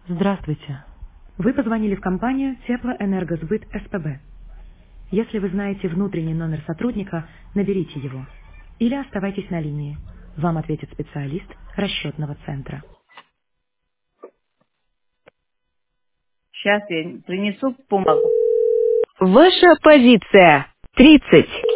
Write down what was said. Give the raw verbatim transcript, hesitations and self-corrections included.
Здравствуйте. Вы позвонили в компанию Теплоэнергосбыт СПБ. Если вы знаете внутренний номер сотрудника, наберите его. Или оставайтесь на линии. Вам ответит специалист расчетного центра. Сейчас я принесу бумагу. Ваша позиция тридцать.